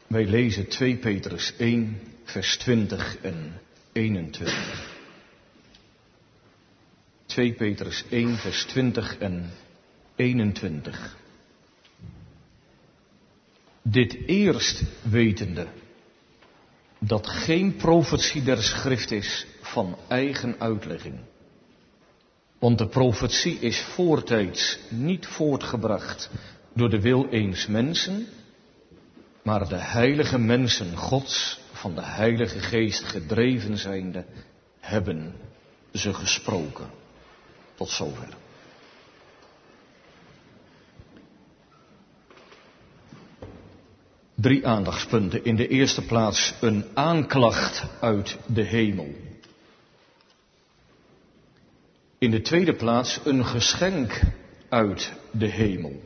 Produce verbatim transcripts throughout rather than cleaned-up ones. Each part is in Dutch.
Wij lezen twee Petrus één, vers twintig en eenentwintig. twee Petrus één, vers twintig en eenentwintig. Dit eerst wetende, dat geen profetie der schrift is van eigen uitlegging. Want de profetie is voortijds niet voortgebracht door de wil eens mensen, maar de heilige mensen Gods, van de Heilige Geest gedreven zijnde, hebben ze gesproken. Tot zover. Drie aandachtspunten. In de eerste plaats een aanklacht uit de hemel. In de tweede plaats een geschenk uit de hemel.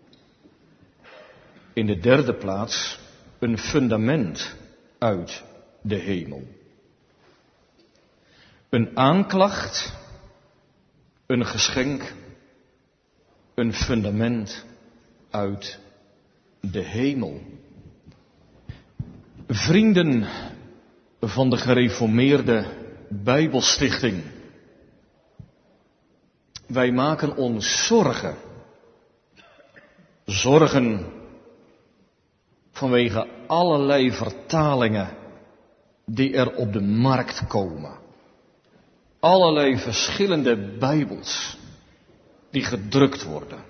In de derde plaats een fundament uit de hemel. Een aanklacht, een geschenk, een fundament uit de hemel. Vrienden van de gereformeerde Bijbelstichting, wij maken ons zorgen. Zorgen vanwege allerlei vertalingen die er op de markt komen. Allerlei verschillende Bijbels die gedrukt worden.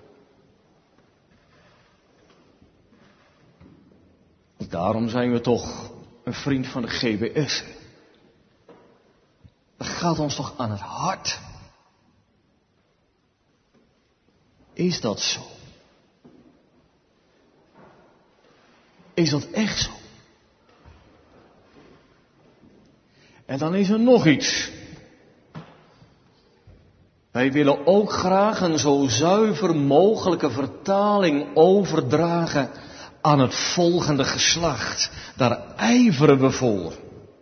Daarom zijn we toch een vriend van de G B S. Dat gaat ons toch aan het hart. Is dat zo? Is dat echt zo? En dan is er nog iets. Wij willen ook graag een zo zuiver mogelijke vertaling overdragen aan het volgende geslacht. Daar ijveren we voor.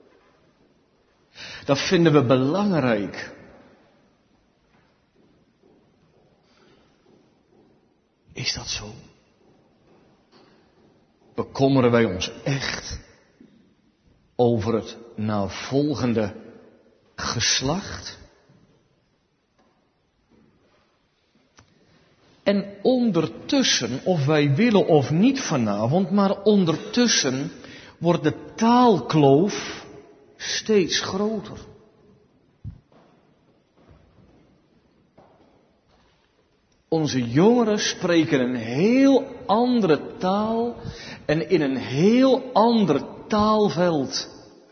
Dat vinden we belangrijk. Is dat zo? Bekommeren wij ons echt over het navolgende geslacht? En ondertussen, of wij willen of niet vanavond, maar ondertussen wordt de taalkloof steeds groter. Onze jongeren spreken een heel andere taal en in een heel ander taalveld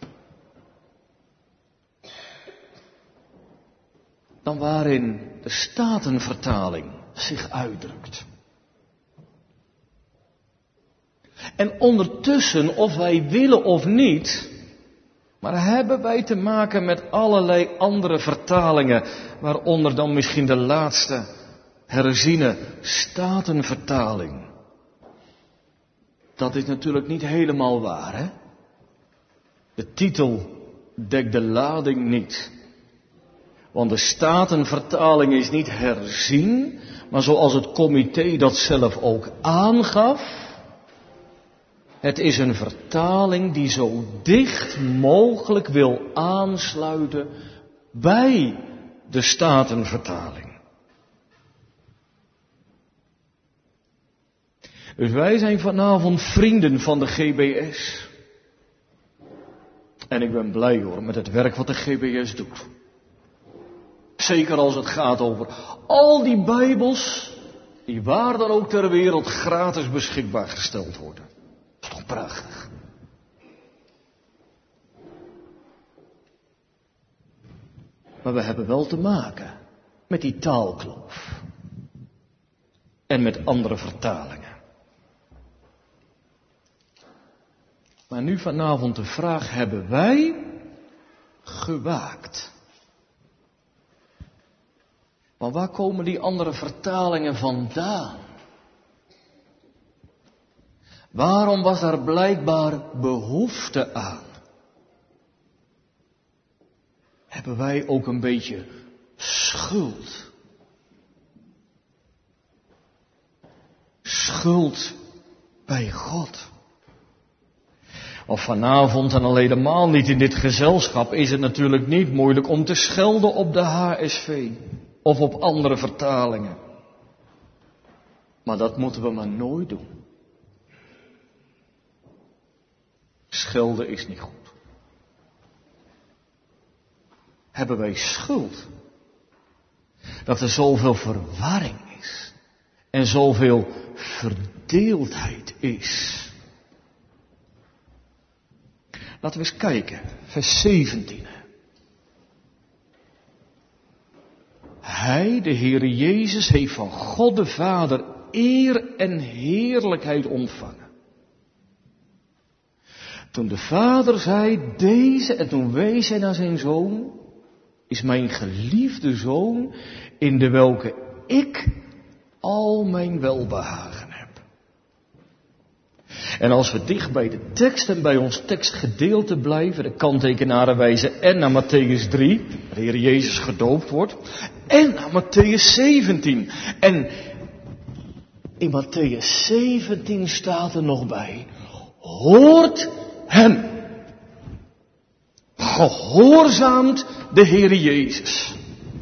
dan waarin de Statenvertaling zich uitdrukt. En ondertussen, of wij willen of niet, maar hebben wij te maken met allerlei andere vertalingen, waaronder dan misschien de laatste herziene Statenvertaling. Dat is natuurlijk niet helemaal waar, hè? De titel dekt de lading niet. Want de Statenvertaling is niet herzien, maar zoals het comité dat zelf ook aangaf, het is een vertaling die zo dicht mogelijk wil aansluiten bij de Statenvertaling. Dus wij zijn vanavond vrienden van de G B S. En ik ben blij hoor met het werk wat de G B S doet. Zeker als het gaat over al die Bijbels die waar dan ook ter wereld gratis beschikbaar gesteld worden. Dat is toch prachtig. Maar we hebben wel te maken met die taalkloof. En met andere vertalingen. Maar nu vanavond de vraag, hebben wij gewaakt? Maar waar komen die andere vertalingen vandaan? Waarom was er blijkbaar behoefte aan? Hebben wij ook een beetje schuld? Schuld bij God? Of vanavond en al helemaal niet in dit gezelschap is het natuurlijk niet moeilijk om te schelden op de H S V of op andere vertalingen. Maar dat moeten we maar nooit doen. Schelden is niet goed. Hebben wij schuld dat er zoveel verwarring is en zoveel verdeeldheid is? Laten we eens kijken, vers zeventien. Hij, de Heere Jezus, heeft van God de Vader eer en heerlijkheid ontvangen. Toen de Vader zei, deze, en toen wees hij naar zijn Zoon, is mijn geliefde Zoon, in de welke ik al mijn welbehagen heb. En als we dicht bij de tekst en bij ons tekstgedeelte blijven, de kanttekenaren wijzen en naar Matthäus drie, waar de Heer Jezus gedoopt wordt, en naar Matthäus zeventien. En in Matthäus zeventien staat er nog bij, hoort hem. Gehoorzaamt de Heer Jezus.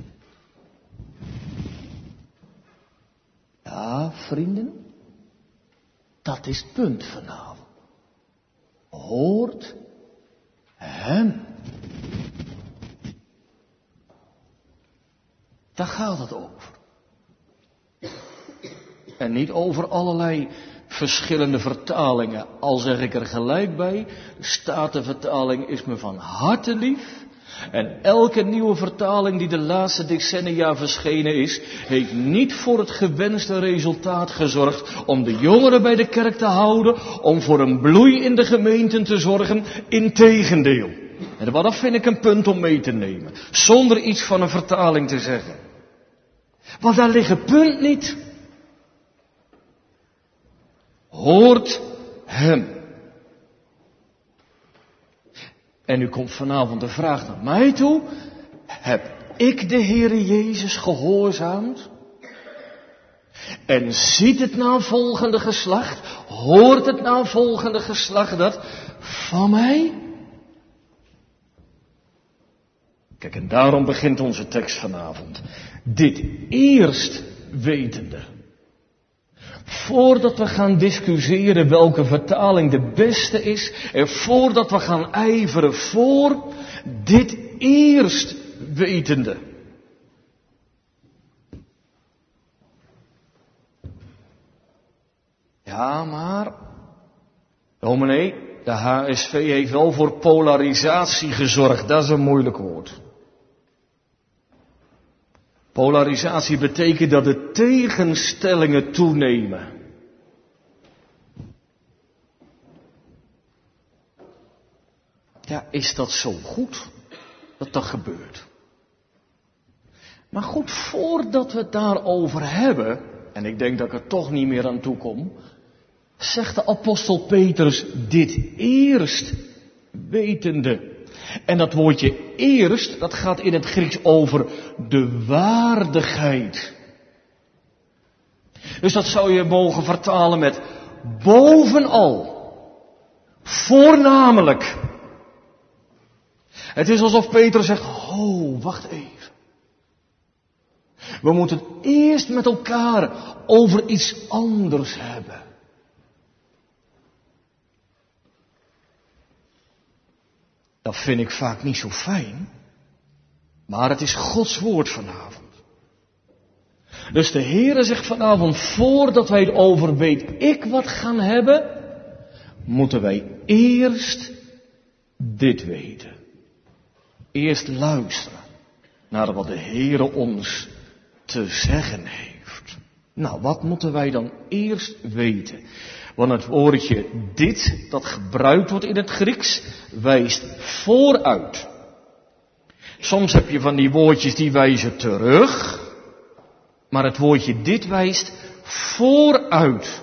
Ja, vrienden. Dat is het punt vanavond. Hoort hem. Daar gaat het over. En niet over allerlei verschillende vertalingen. Al zeg ik er gelijk bij, de Statenvertaling is me van harte lief. En elke nieuwe vertaling die de laatste decennia verschenen is, heeft niet voor het gewenste resultaat gezorgd om de jongeren bij de kerk te houden, om voor een bloei in de gemeenten te zorgen. Integendeel. En dat vind ik een punt om mee te nemen, zonder iets van een vertaling te zeggen. Want daar ligt het punt niet. Hoort hem. En nu komt vanavond de vraag naar mij toe. Heb ik de Heere Jezus gehoorzaamd? En ziet het nou volgende geslacht? Hoort het nou volgende geslacht dat van mij? Kijk, en daarom begint onze tekst vanavond. Dit eerst wetende. Voordat we gaan discussiëren welke vertaling de beste is, en voordat we gaan ijveren voor, dit eerst wetende. Ja, maar, dominee, de H S V heeft wel voor polarisatie gezorgd, dat is een moeilijk woord. Polarisatie betekent dat de tegenstellingen toenemen. Ja, is dat zo goed dat dat gebeurt? Maar goed, voordat we het daarover hebben, en ik denk dat ik er toch niet meer aan toe kom, zegt de apostel Petrus dit eerst wetende. En dat woordje eerst, dat gaat in het Grieks over de waardigheid. Dus dat zou je mogen vertalen met bovenal, voornamelijk. Het is alsof Petrus zegt, oh, wacht even. We moeten het eerst met elkaar over iets anders hebben. Dat vind ik vaak niet zo fijn, maar het is Gods woord vanavond. Dus de Heere zegt vanavond, voordat wij het over weet ik wat gaan hebben, moeten wij eerst dit weten. Eerst luisteren naar wat de Heere ons te zeggen heeft. Nou, wat moeten wij dan eerst weten? Want het woordje dit, dat gebruikt wordt in het Grieks, wijst vooruit. Soms heb je van die woordjes die wijzen terug, maar het woordje dit wijst vooruit.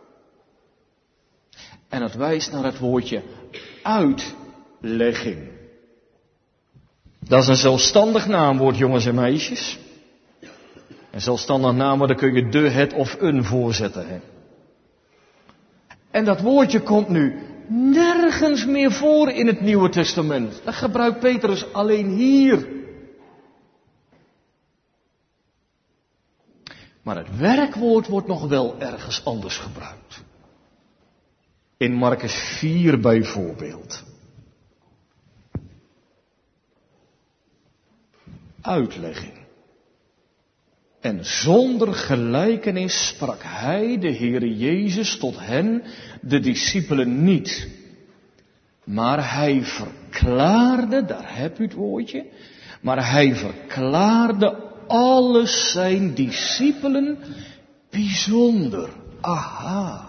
En het wijst naar het woordje uitlegging. Dat is een zelfstandig naamwoord, jongens en meisjes. Een zelfstandig naamwoord, daar kun je de, het of een voorzetten. Hè? En dat woordje komt nu nergens meer voor in het Nieuwe Testament. Dat gebruikt Petrus alleen hier. Maar het werkwoord wordt nog wel ergens anders gebruikt. In Markus vier bijvoorbeeld. Uitlegging. En zonder gelijkenis sprak hij, de Heere Jezus, tot hen, de discipelen, niet. Maar hij verklaarde, daar heb u het woordje, maar hij verklaarde alles zijn discipelen bijzonder. Aha.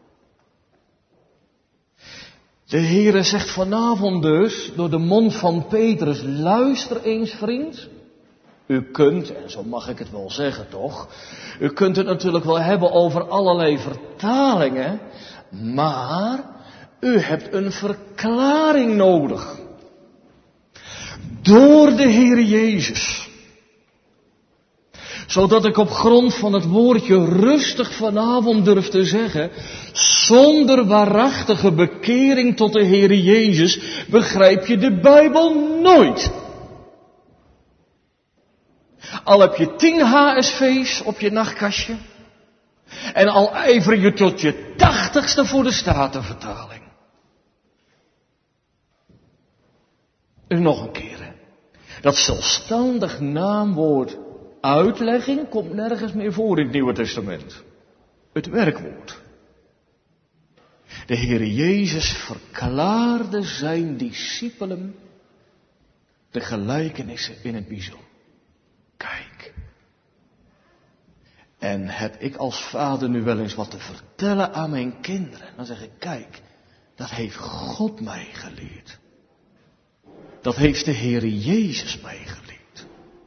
De Heere zegt vanavond dus, door de mond van Petrus, luister eens vriend. U kunt, en zo mag ik het wel zeggen toch, u kunt het natuurlijk wel hebben over allerlei vertalingen, maar u hebt een verklaring nodig. Door de Heer Jezus. Zodat ik op grond van het woordje rustig vanavond durf te zeggen, zonder waarachtige bekering tot de Heer Jezus begrijp je de Bijbel nooit. Al heb je tien H S V's op je nachtkastje. En al ijver je tot je tachtigste voor de Statenvertaling. En nog een keer. Hè. Dat zelfstandig naamwoord uitlegging komt nergens meer voor in het Nieuwe Testament. Het werkwoord. De Heer Jezus verklaarde zijn discipelen de gelijkenissen in het bijzonder. Kijk. En heb ik als vader nu wel eens wat te vertellen aan mijn kinderen? Dan zeg ik, kijk, dat heeft God mij geleerd. Dat heeft de Heer Jezus mij geleerd.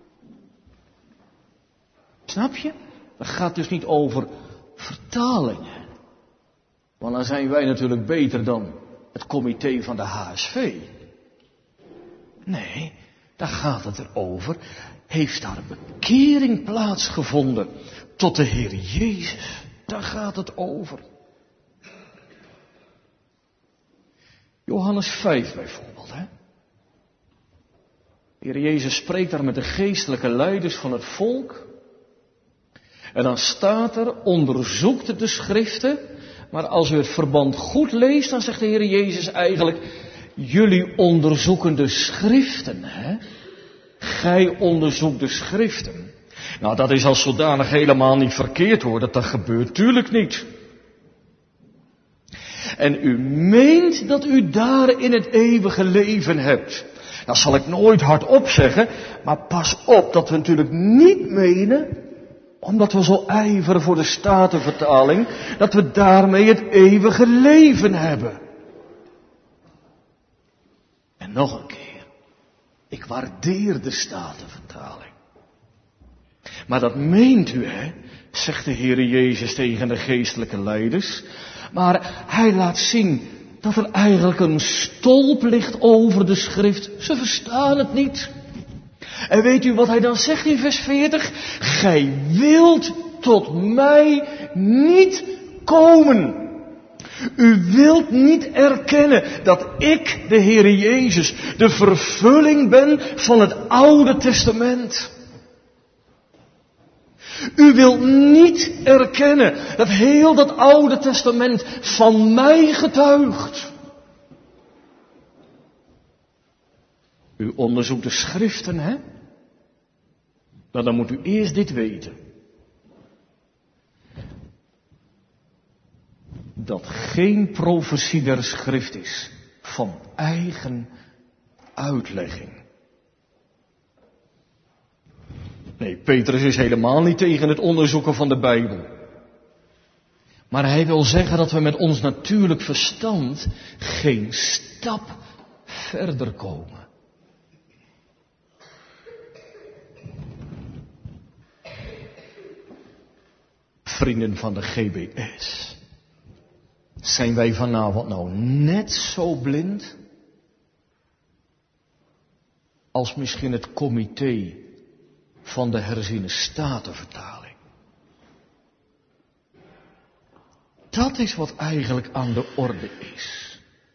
Snap je? Dat gaat dus niet over vertalingen. Want dan zijn wij natuurlijk beter dan het comité van de H S V. Nee, daar gaat het erover. Heeft daar bekering plaatsgevonden tot de Heer Jezus? Daar gaat het over. Johannes vijf bijvoorbeeld, hè? De Heer Jezus spreekt daar met de geestelijke leiders van het volk. En dan staat er, onderzoekt de schriften. Maar als u het verband goed leest, dan zegt de Heer Jezus eigenlijk, jullie onderzoeken de schriften, hè? Gij onderzoekt de schriften. Nou, dat is als zodanig helemaal niet verkeerd hoor, dat dat gebeurt, tuurlijk niet. En u meent dat u daarin het eeuwige leven hebt. Dat zal ik nooit hardop zeggen, maar pas op dat we natuurlijk niet menen, omdat we zo ijveren voor de Statenvertaling, dat we daarmee het eeuwige leven hebben. En nog een keer. Ik waardeer de Statenvertaling. Maar dat meent u, hè, zegt de Heere Jezus tegen de geestelijke leiders. Maar hij laat zien dat er eigenlijk een stolp ligt over de schrift. Ze verstaan het niet. En weet u wat hij dan zegt in vers veertig? Gij wilt tot mij niet komen. U wilt niet erkennen dat ik, de Heere Jezus, de vervulling ben van het Oude Testament. U wilt niet erkennen dat heel dat Oude Testament van mij getuigt. U onderzoekt de schriften, hè? Nou, dan moet u eerst dit weten. Dat geen profetie der schrift is van eigen uitlegging. Nee, Petrus is helemaal niet tegen het onderzoeken van de Bijbel. Maar hij wil zeggen dat we met ons natuurlijk verstand geen stap verder komen. Vrienden van de G B S. Zijn wij vanavond nou net zo blind als misschien het comité van de herziene Statenvertaling? Dat is wat eigenlijk aan de orde is.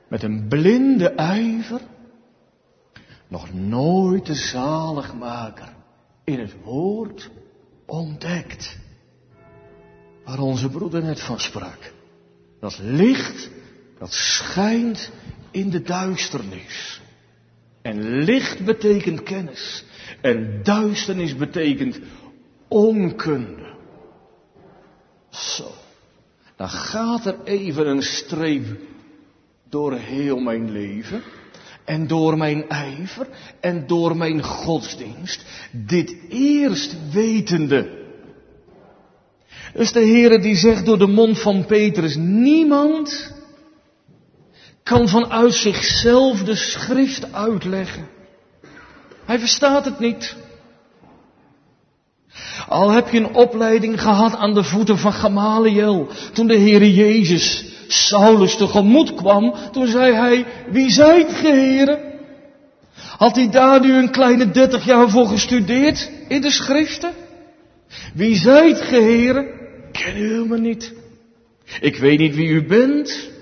met een blinde ijver nog nooit de zaligmaker in het woord ontdekt. Waar onze broeder net van sprak. Dat licht, dat schijnt in de duisternis. En licht betekent kennis. En duisternis betekent onkunde. Zo. Dan gaat er even een streep door heel mijn leven. En door mijn ijver. En door mijn godsdienst. Dit eerst wetende. Dus de Heere die zegt door de mond van Petrus. Niemand kan vanuit zichzelf de schrift uitleggen. Hij verstaat het niet. Al heb je een opleiding gehad aan de voeten van Gamaliel. Toen de Heere Jezus Saulus tegemoet kwam. Toen zei hij, wie zijt ge, Heere? Had hij daar nu een kleine dertig jaar voor gestudeerd in de schriften? Wie zijt ge, Heere? Ken u me niet. Ik weet niet wie u bent.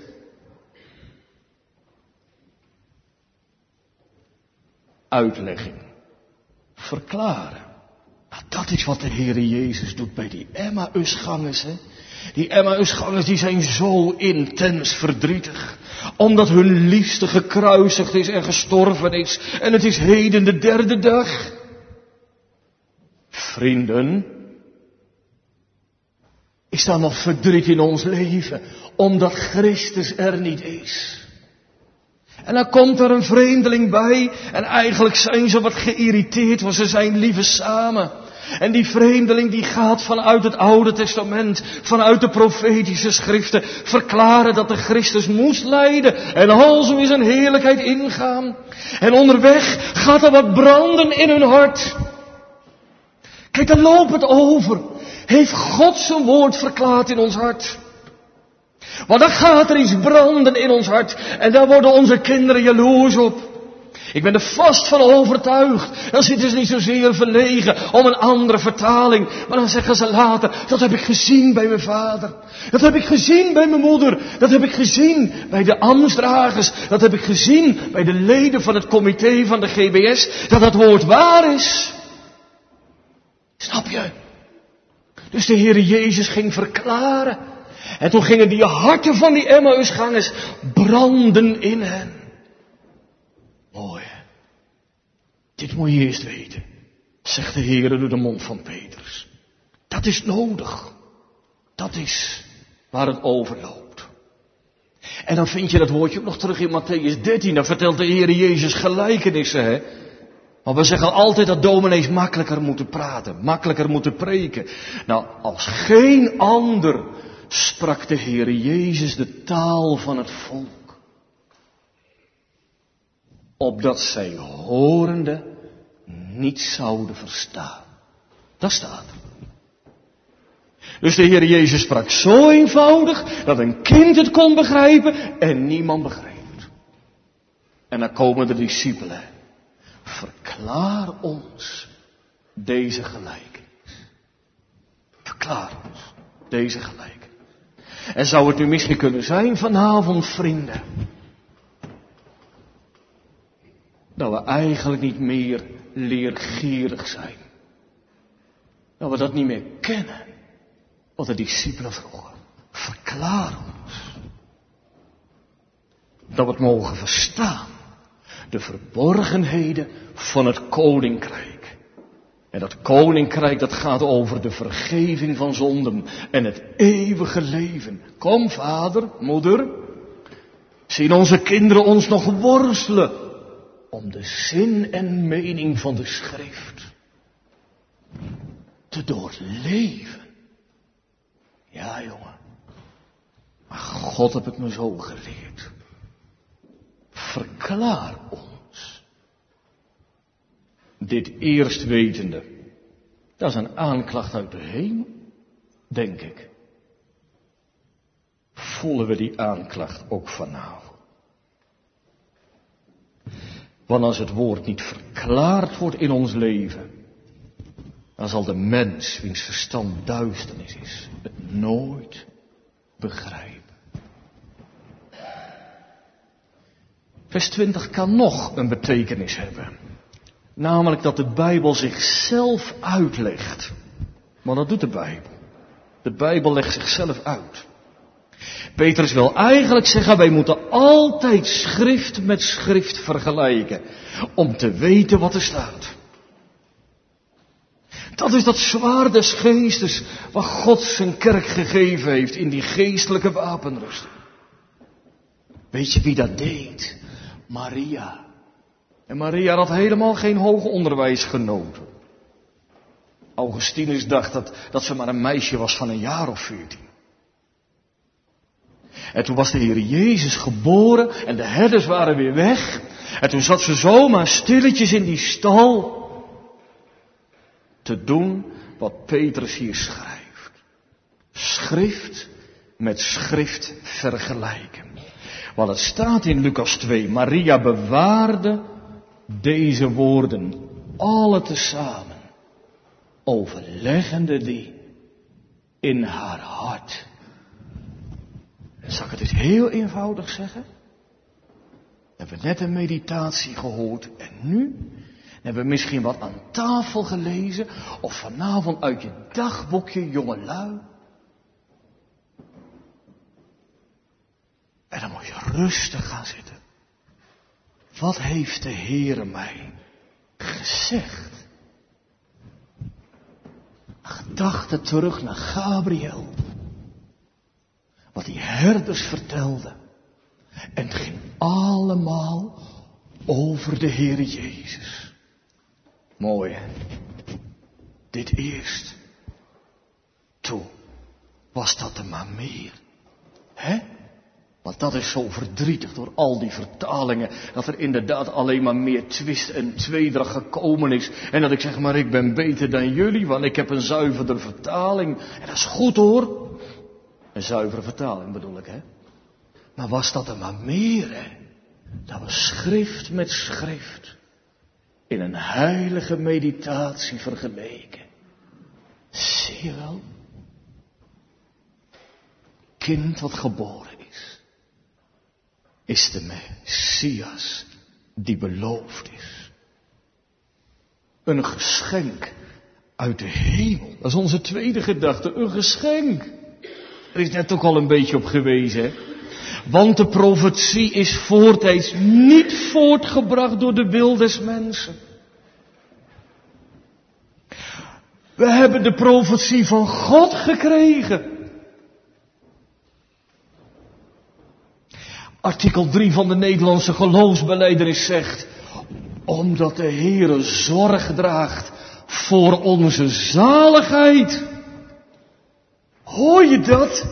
Uitlegging. Verklaren. Nou, dat is wat de Heere Jezus doet bij die Emmausgangers. Hè? Die Emmausgangers die zijn zo intens verdrietig. Omdat hun liefste gekruisigd is en gestorven is. En het is heden de derde dag. Vrienden. Is daar nog verdriet in ons leven? Omdat Christus er niet is. En dan komt er een vreemdeling bij. En eigenlijk zijn ze wat geïrriteerd, want ze zijn liever samen. En die vreemdeling die gaat vanuit het Oude Testament, vanuit de profetische schriften, verklaren dat de Christus moest lijden. En al zo in zijn heerlijkheid ingaan. En onderweg gaat er wat branden in hun hart. Kijk, dan loopt het over. Heeft God zijn woord verklaard in ons hart. Want dan gaat er iets branden in ons hart. En daar worden onze kinderen jaloers op. Ik ben er vast van overtuigd. Dan zitten ze niet zozeer verlegen om een andere vertaling. Maar dan zeggen ze later, dat heb ik gezien bij mijn vader. Dat heb ik gezien bij mijn moeder. Dat heb ik gezien bij de ambtsdragers. Dat heb ik gezien bij de leden van het comité van de G B S. Dat dat woord waar is. Snap je? Dus de Heere Jezus ging verklaren. En toen gingen die harten van die Emmausgangers branden in hen. Mooi, hè? Dit moet je eerst weten, zegt de Heere door de mond van Petrus. Dat is nodig. Dat is waar het overloopt. En dan vind je dat woordje ook nog terug in Mattheüs dertien. Dan vertelt de Heere Jezus gelijkenissen, hè? Maar we zeggen altijd dat dominees makkelijker moeten praten, makkelijker moeten preken. Nou, als geen ander sprak de Heere Jezus de taal van het volk. Opdat zij horende niet zouden verstaan. Dat staat er. Dus de Heere Jezus sprak zo eenvoudig dat een kind het kon begrijpen en niemand begreep het. En dan komen de discipelen. Verklaar ons deze gelijkenis. Verklaar ons deze gelijkenis. En zou het nu misschien kunnen zijn vanavond, vrienden, dat we eigenlijk niet meer leergierig zijn. Dat we dat niet meer kennen. Wat de discipelen vroegen. Verklaar ons. Dat we het mogen verstaan. De verborgenheden van het koninkrijk. En dat koninkrijk dat gaat over de vergeving van zonden en het eeuwige leven. Kom, vader, moeder, zien onze kinderen ons nog worstelen om de zin en mening van de schrift te doorleven. Ja, jongen, maar God heb het me zo geleerd. Verklaar ons. Dit eerst wetende. Dat is een aanklacht uit de hemel, denk ik. Voelen we die aanklacht ook vanavond. Want als het woord niet verklaard wordt in ons leven, dan zal de mens, wiens verstand duisternis is, het nooit begrijpen. Vers twintig kan nog een betekenis hebben. Namelijk dat de Bijbel zichzelf uitlegt. Maar dat doet de Bijbel. De Bijbel legt zichzelf uit. Petrus wil eigenlijk zeggen, wij moeten altijd schrift met schrift vergelijken. Om te weten wat er staat. Dat is dat zwaard des geestes wat God zijn kerk gegeven heeft in die geestelijke wapenrusting. Weet je wie dat deed? Maria. En Maria had helemaal geen hoger onderwijs genoten. Augustinus dacht dat, dat ze maar een meisje was van een jaar of veertien. En toen was de Heer Jezus geboren en de herders waren weer weg. En toen zat ze zomaar stilletjes in die stal te doen wat Petrus hier schrijft. Schrift met schrift vergelijken. Want het staat in Lucas twee, Maria bewaarde deze woorden alle tezamen, overleggende die in haar hart. Zal ik het eens heel eenvoudig zeggen? We hebben net een meditatie gehoord en nu hebben we misschien wat aan tafel gelezen of vanavond uit je dagboekje, jongelui. En dan moet je rustig gaan zitten. Wat heeft de Heere mij gezegd? Gedachten terug naar Gabriel. Wat die herders vertelden. En het ging allemaal over de Heere Jezus. Mooi, hè? Dit eerst. Toen was dat er maar meer. Hè? Want dat is zo verdrietig door al die vertalingen. Dat er inderdaad alleen maar meer twist en tweedracht gekomen is. En dat ik zeg maar ik ben beter dan jullie. Want ik heb een zuiverder vertaling. En dat is goed hoor. Een zuivere vertaling bedoel ik hè. Maar was dat er maar meer hè. Dat we schrift met schrift. In een heilige meditatie vergeleken. Zie je wel? Kind wat geboren is. Is de Messias die beloofd is. Een geschenk uit de hemel. Dat is onze tweede gedachte. Een geschenk. Er is net ook al een beetje op gewezen. Hè? Want de profetie is voortijds niet voortgebracht door de wil des mensen. We hebben de profetie van God gekregen. Artikel drie van de Nederlandse geloofsbelijdenis zegt, omdat de Heere zorg draagt voor onze zaligheid. Hoor je dat?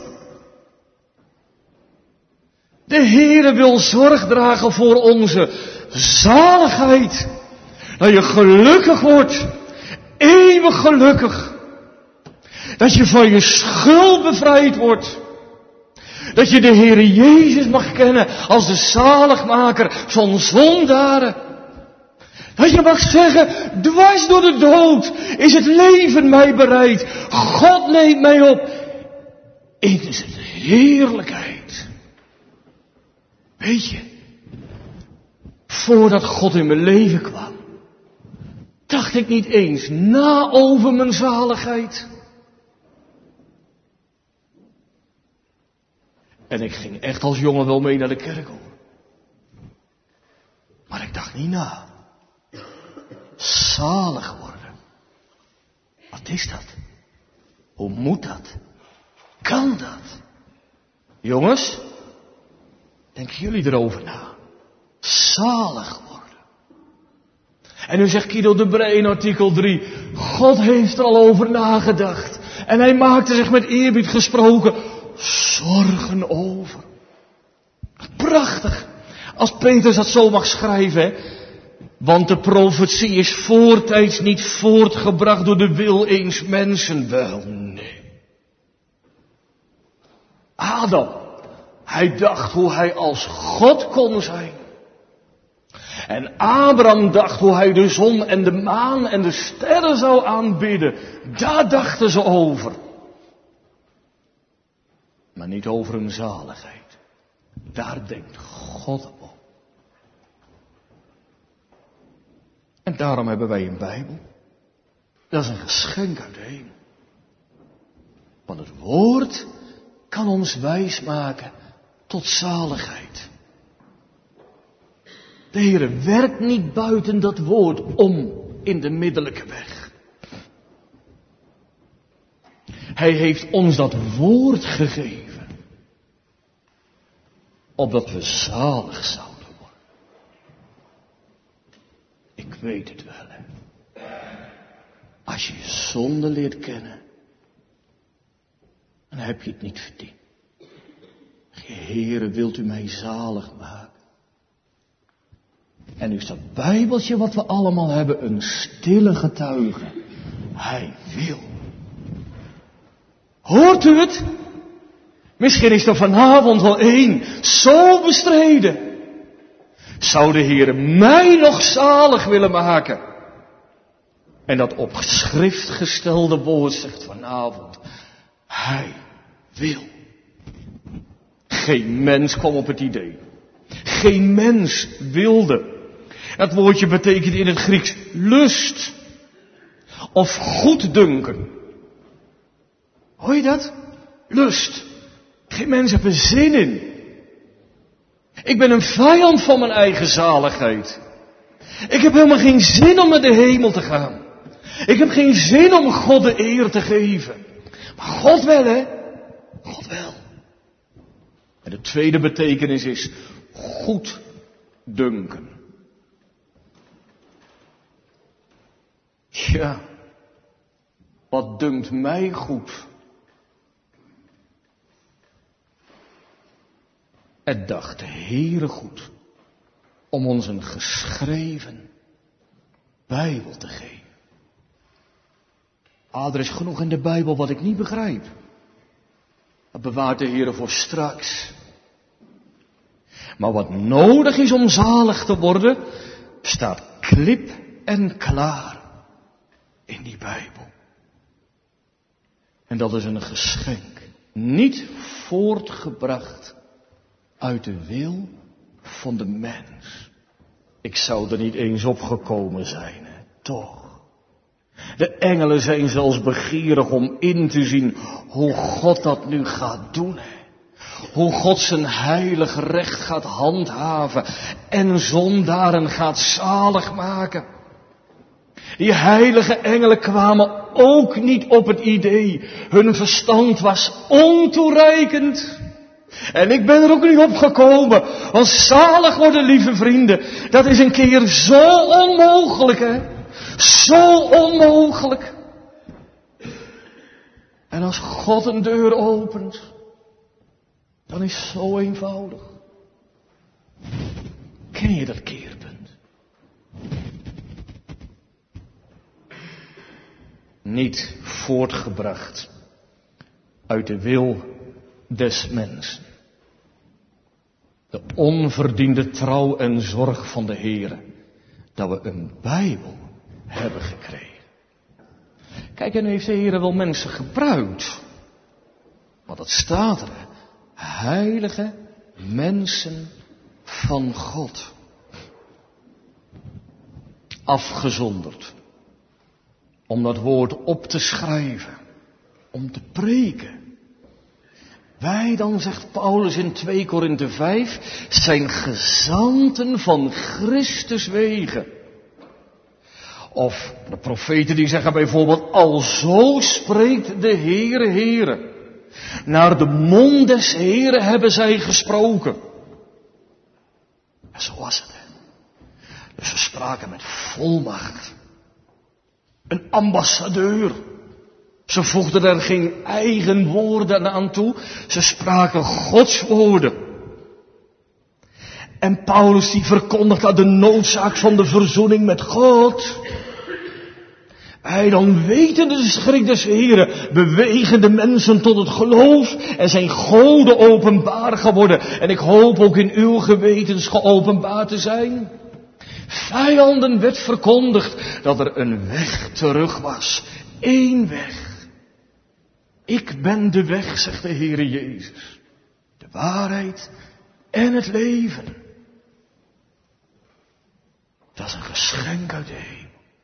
De Heere wil zorg dragen voor onze zaligheid. Dat je gelukkig wordt. Eeuwig gelukkig. Dat je van je schuld bevrijd wordt. Dat je de Heere Jezus mag kennen als de zaligmaker van zondaren. Dat je mag zeggen, dwars door de dood is het leven mij bereid. God neemt mij op in zijn heerlijkheid. Weet je, voordat God in mijn leven kwam, dacht ik niet eens na over mijn zaligheid. En ik ging echt als jongen wel mee naar de kerk hoor. Maar ik dacht niet na. Zalig worden. Wat is dat? Hoe moet dat? Kan dat? Jongens, denken jullie erover na? Zalig worden. En nu zegt Guido de Brij in artikel drie. God heeft er al over nagedacht. En hij maakte zich met eerbied gesproken zorgen over. Prachtig. Als Petrus dat zo mag schrijven. Hè? Want de profetie is voortijds niet voortgebracht door de wil eens mensen. Wel, nee. Adam, hij dacht hoe hij als God kon zijn. En Abraham dacht hoe hij de zon en de maan en de sterren zou aanbidden. Daar dachten ze over. Maar niet over hun zaligheid. Daar denkt God op. En daarom hebben wij een Bijbel. Dat is een geschenk uit de hemel. Want het woord kan ons wijsmaken tot zaligheid. De Heere werkt niet buiten dat woord om in de middellijke weg. Hij heeft ons dat woord gegeven, opdat we zalig zouden worden. Ik weet het wel, hè. Als je je zonde leert kennen, dan heb je het niet verdiend. Heere, wilt u mij zalig maken? En nu is dat Bijbeltje wat we allemaal hebben een stille getuige. Hij wil. Hoort u het? Misschien is er vanavond wel één zo bestreden. Zou de Heere mij nog zalig willen maken? En dat op schrift gestelde woord zegt vanavond. Hij wil. Geen mens kwam op het idee. Geen mens wilde. Dat woordje betekent in het Grieks lust. Of goeddunken. Hoor je dat? Lust. Geen mens heeft er zin in. Ik ben een vijand van mijn eigen zaligheid. Ik heb helemaal geen zin om naar de hemel te gaan. Ik heb geen zin om God de eer te geven. Maar God wel, hè? God wel. En de tweede betekenis is goeddunken. Ja, wat dunkt mij goed? Het dacht de Heere goed om ons een geschreven Bijbel te geven. Ah, er is genoeg in de Bijbel wat ik niet begrijp. Dat bewaart de Heere voor straks. Maar wat nodig is om zalig te worden, staat klip en klaar in die Bijbel. En dat is een geschenk, niet voortgebracht uit de wil van de mens. Ik zou er niet eens op gekomen zijn, hè? Toch. De engelen zijn zelfs begeerig om in te zien hoe God dat nu gaat doen, hè? Hoe God zijn heilig recht gaat handhaven en zondaren gaat zalig maken. Die heilige engelen kwamen ook niet op het idee. Hun verstand was ontoereikend. En ik ben er ook niet op gekomen. Want zalig worden, lieve vrienden, dat is een keer zo onmogelijk, hè. Zo onmogelijk. En als God een deur opent, dan is het zo eenvoudig. Ken je dat keerpunt? Niet voortgebracht uit de wil des mensen. De onverdiende trouw en zorg van de Heere, dat we een Bijbel hebben gekregen. Kijk, en nu heeft de Heere wel mensen gebruikt. Want dat staat er, heilige mensen van God. Afgezonderd. Om dat woord op te schrijven. Om te preken. Wij dan, zegt Paulus in twee Korinthe vijf, zijn gezanten van Christus wegen. Of de profeten die zeggen bijvoorbeeld, alzo spreekt de Heere, Heere. Naar de mond des Heere hebben zij gesproken. En zo was het. Hè? Dus ze spraken met volmacht. Een ambassadeur. Ze voegden er geen eigen woorden aan toe. Ze spraken Gods woorden. En Paulus die verkondigde de noodzaak van de verzoening met God. Hij dan wetende de schrik des Heren, bewegen de mensen tot het geloof en zijn goden openbaar geworden. En ik hoop ook in uw gewetens geopenbaard te zijn. Vijanden werd verkondigd dat er een weg terug was. Eén weg. Ik ben de weg, zegt de Heere Jezus. De waarheid en het leven. Dat is een geschenk uit de hemel.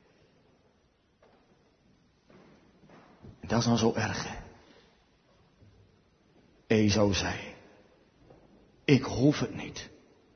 En dat is nou zo erg, hè. Esau zei, ik hoef het niet.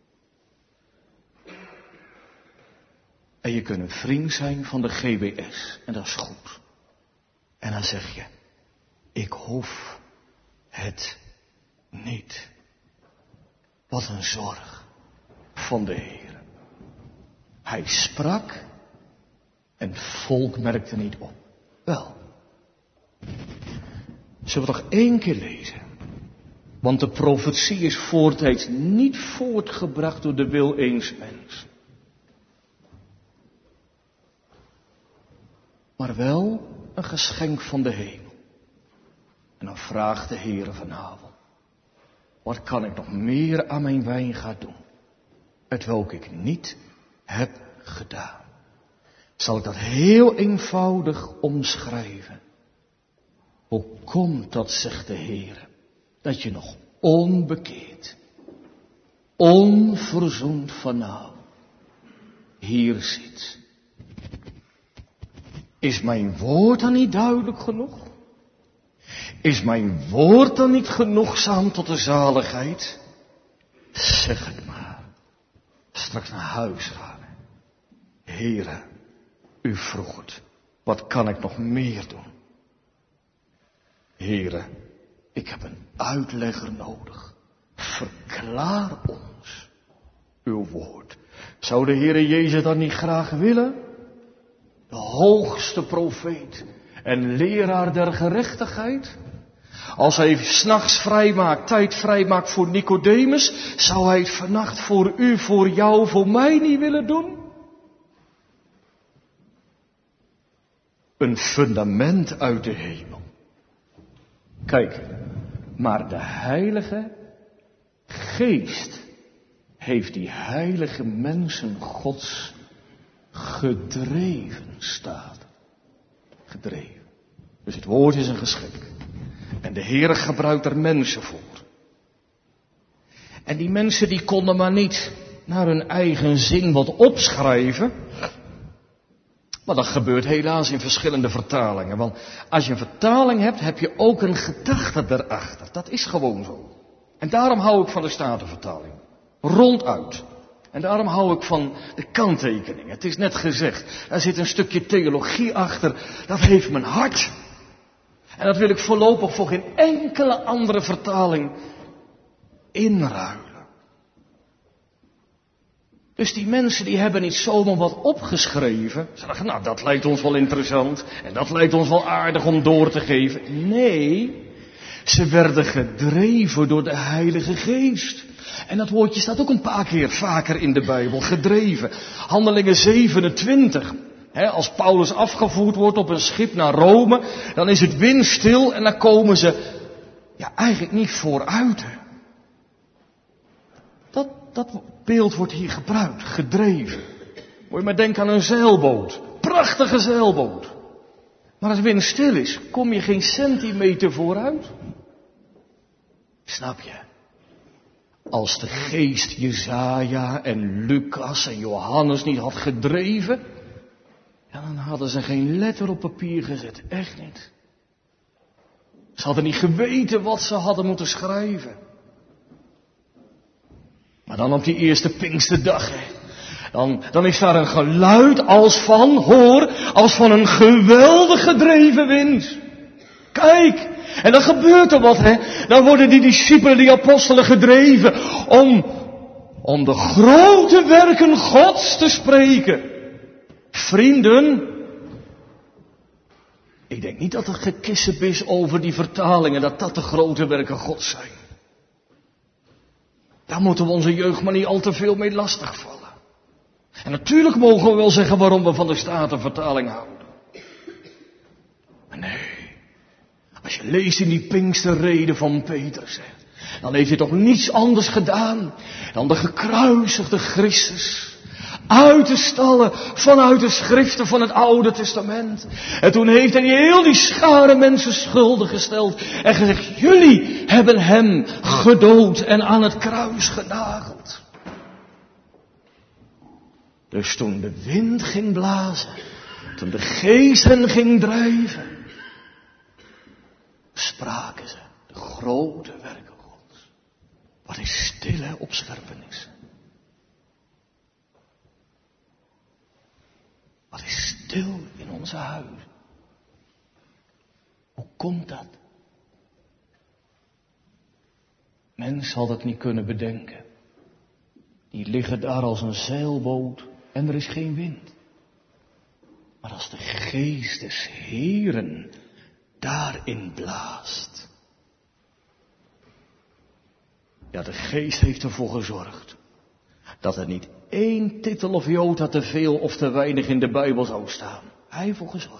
En je kunt een vriend zijn van de G B S. En dat is goed. En dan zeg je, ik hoef het niet. Wat een zorg van de Heer. Hij sprak en het volk merkte niet op. Wel, zullen we toch één keer lezen? Want de profetie is voortijds niet voortgebracht door de wil eens mens. Maar wel een geschenk van de hemel. En dan vraagt de Heer vanavond, wat kan ik nog meer aan mijn wijngaard doen, hetwelk ik niet heb gedaan? Zal ik dat heel eenvoudig omschrijven? Hoe komt dat, zegt de Heer, dat je nog onbekeerd, onverzoend vanavond hier zit? Is mijn woord dan niet duidelijk genoeg? Is mijn woord dan niet genoegzaam tot de zaligheid? Zeg het maar. Straks naar huis gaan. Heere, u vroeg het. Wat kan ik nog meer doen? Heere, ik heb een uitlegger nodig. Verklaar ons uw woord. Zou de Heere Jezus dat niet graag willen? De hoogste profeet en leraar der gerechtigheid. Als hij 's nachts vrijmaakt, tijd vrijmaakt voor Nicodemus, zou hij het vannacht voor u, voor jou, voor mij niet willen doen? Een fundament uit de hemel. Kijk, maar de Heilige Geest heeft die heilige mensen Gods gedreven, staat. Gedreven. Dus het woord is een geschenk. En de Heer gebruikt er mensen voor. En die mensen die konden maar niet naar hun eigen zin wat opschrijven. Maar dat gebeurt helaas in verschillende vertalingen. Want als je een vertaling hebt, heb je ook een gedachte erachter. Dat is gewoon zo. En daarom hou ik van de Statenvertaling. Ronduit. En daarom hou ik van de kanttekeningen. Het is net gezegd, daar zit een stukje theologie achter. Dat heeft mijn hart. En dat wil ik voorlopig voor geen enkele andere vertaling inruilen. Dus die mensen die hebben niet zomaar wat opgeschreven. Ze dachten, nou dat lijkt ons wel interessant. En dat lijkt ons wel aardig om door te geven. Nee, ze werden gedreven door de Heilige Geest. En dat woordje staat ook een paar keer vaker in de Bijbel, gedreven. Handelingen zevenentwintig. He, als Paulus afgevoerd wordt op een schip naar Rome, dan is het windstil en dan komen ze ja, eigenlijk niet vooruit. Dat, dat beeld wordt hier gebruikt, gedreven. Moet je maar denken aan een zeilboot. Prachtige zeilboot. Maar als het windstil is, kom je geen centimeter vooruit. Snap je? Als de geest Jesaja en Lucas en Johannes niet had gedreven, ja, dan hadden ze geen letter op papier gezet. Echt niet. Ze hadden niet geweten wat ze hadden moeten schrijven. Maar dan op die eerste Pinksterdag, hè, dan, dan is daar een geluid als van, hoor, als van een geweldig gedreven wind. Kijk, en dan gebeurt er wat, hè. Dan worden die discipelen, die apostelen gedreven om, om de grote werken Gods te spreken. Vrienden, ik denk niet dat er gekissep is over die vertalingen, dat dat de grote werken Gods zijn. Daar moeten we onze jeugd maar niet al te veel mee lastigvallen. En natuurlijk mogen we wel zeggen waarom we van de Statenvertaling houden. Maar nee, als je leest in die Pinksterrede van Petrus, dan heeft hij toch niets anders gedaan dan de gekruisigde Christus uit te stallen vanuit de schriften van het Oude Testament. En toen heeft hij heel die schare mensen schuldig gesteld en gezegd, jullie hebben hem gedood en aan het kruis genageld. Dus toen de wind ging blazen, toen de geest hen ging drijven, spraken ze de grote werken Gods. Wat is stille opscherpenis. Wat is stil in onze huizen. Hoe komt dat? Mens had het niet kunnen bedenken. Die liggen daar als een zeilboot en er is geen wind. Maar als de geest des Heeren daarin blaast. Ja, de geest heeft ervoor gezorgd dat er niet één titel of jota te veel of te weinig in de Bijbel zou staan. Hij heeft ervoor gezorgd.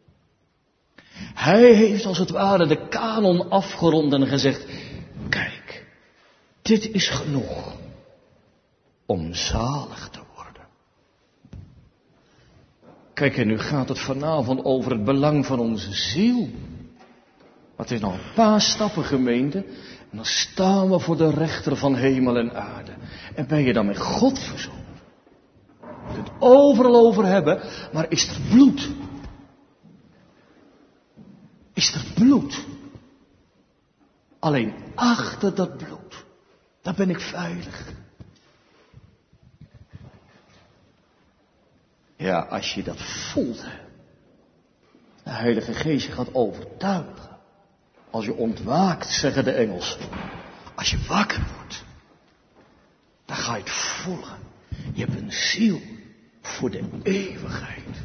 Hij heeft als het ware de kanon afgerond en gezegd, kijk, dit is genoeg om zalig te worden. Kijk, en nu gaat het vanavond over het belang van onze ziel. Maar het is nog een paar stappen, gemeente, en dan staan we voor de rechter van hemel en aarde. En ben je dan met God verzoend? Je kunt het overal over hebben, maar is er bloed? Is er bloed? Alleen achter dat bloed, daar ben ik veilig. Ja, als je dat voelt, hè. De Heilige Geest je gaat overtuigen. Als je ontwaakt, zeggen de Engelsen. Als je wakker wordt, dan ga je het voelen. Je hebt een ziel voor de eeuwigheid.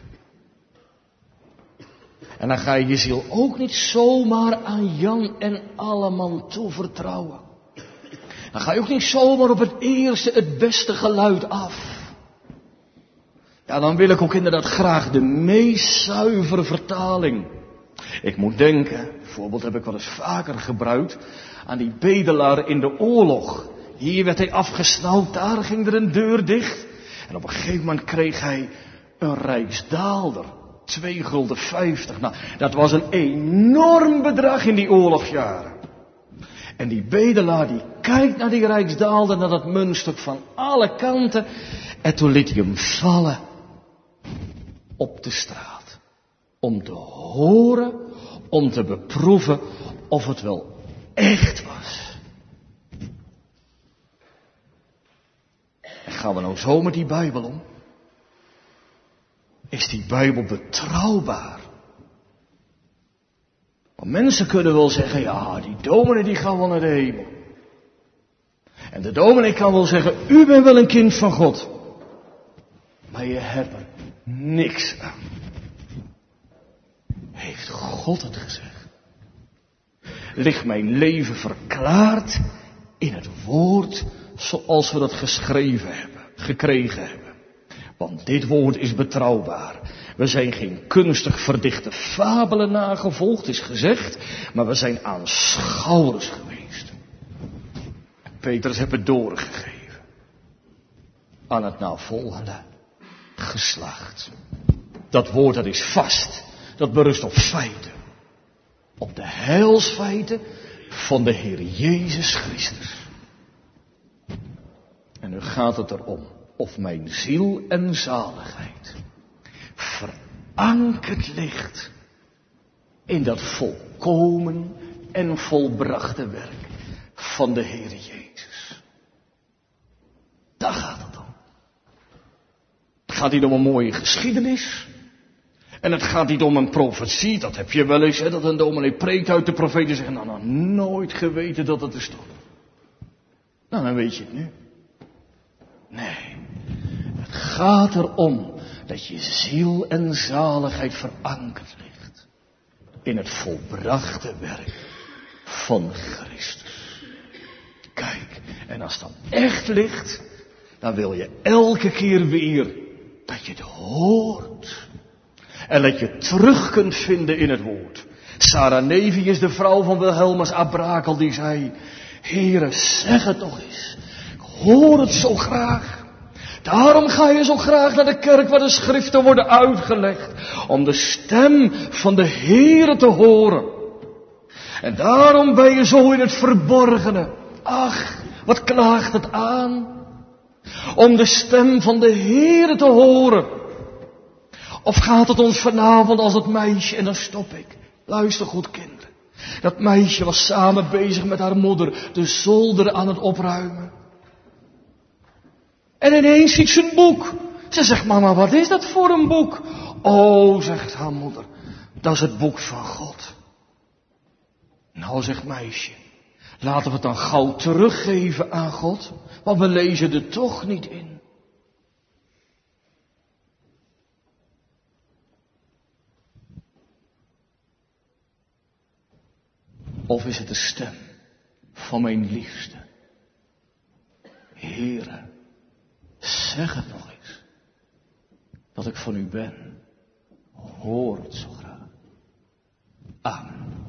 En dan ga je je ziel ook niet zomaar aan Jan en Alleman toevertrouwen. Dan ga je ook niet zomaar op het eerste, het beste geluid af. Ja, dan wil ik ook inderdaad graag de meest zuivere vertaling. Ik moet denken, bijvoorbeeld heb ik wel eens vaker gebruikt, aan die bedelaar in de oorlog. Hier werd hij afgesnauwd, daar ging er een deur dicht. En op een gegeven moment kreeg hij een rijksdaalder. Twee gulden vijftig. Nou, dat was een enorm bedrag in die oorlogsjaren. En die bedelaar die kijkt naar die rijksdaalder, naar dat muntstuk van alle kanten. En toen liet hij hem vallen op de straat. Om te horen, om te beproeven of het wel echt was. En gaan we nou zo met die Bijbel om? Is die Bijbel betrouwbaar? Want mensen kunnen wel zeggen, ja, die dominee die gaat wel naar de hemel. En de dominee kan wel zeggen, u bent wel een kind van God. Maar je hebt er niks aan. Heeft God het gezegd? Ligt mijn leven verklaard in het woord zoals we dat geschreven hebben, gekregen hebben? Want dit woord is betrouwbaar. We zijn geen kunstig verdichte fabelen nagevolgd, is gezegd, maar we zijn aanschouwers geweest. Petrus heeft het doorgegeven aan het navolgende geslacht. Dat woord dat is vast, dat berust op feiten. Op de heilsfeiten van de Heer Jezus Christus. En nu gaat het erom of mijn ziel en zaligheid verankerd ligt in dat volkomen en volbrachte werk van de Heer Jezus. Daar gaat het om. Het gaat niet om een mooie geschiedenis. En het gaat niet om een profetie. Dat heb je wel eens, hè, dat een dominee preekt uit de profeten zegt, nou, nou, nooit geweten dat het er stond. Nou, dan weet je het nu. Nee, het gaat erom dat je ziel en zaligheid verankerd ligt in het volbrachte werk van Christus. Kijk, en als dat echt ligt, dan wil je elke keer weer dat je het hoort. En dat je terug kunt vinden in het woord. Sarah Nevius, de vrouw van Wilhelmus Abrakel, die zei, Heere, zeg het toch eens. Ik hoor het zo graag. Daarom ga je zo graag naar de kerk waar de schriften worden uitgelegd. Om de stem van de Heere te horen. En daarom ben je zo in het verborgene. Ach, wat klaagt het aan. om de stem van de Heere te horen? Of gaat het ons vanavond als het meisje, en dan stop ik. Luister goed, kinderen. Dat meisje was samen bezig met haar moeder de zolder aan het opruimen. En ineens ziet ze een boek. Ze zegt, mama, wat is dat voor een boek? Oh, zegt haar moeder, dat is het boek van God. Nou, zegt meisje, laten we het dan gauw teruggeven aan God, want we lezen er toch niet in. Of is het de stem van mijn liefste? Heere, zeg het nog eens, dat ik van u ben. Hoor het zo graag. Amen.